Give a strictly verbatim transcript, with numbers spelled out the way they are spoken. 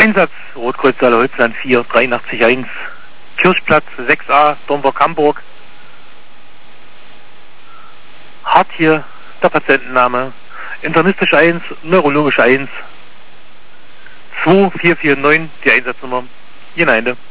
Einsatz, Rotkreuzsaale Holzland vier, dreiundachtzig eins, Kirchplatz sechs a, Dornburg, Hamburg. Hart hier, der Patientenname, internistisch eins, neurologisch eins, zwei vier vier neun, die Einsatznummer, Gemeinde.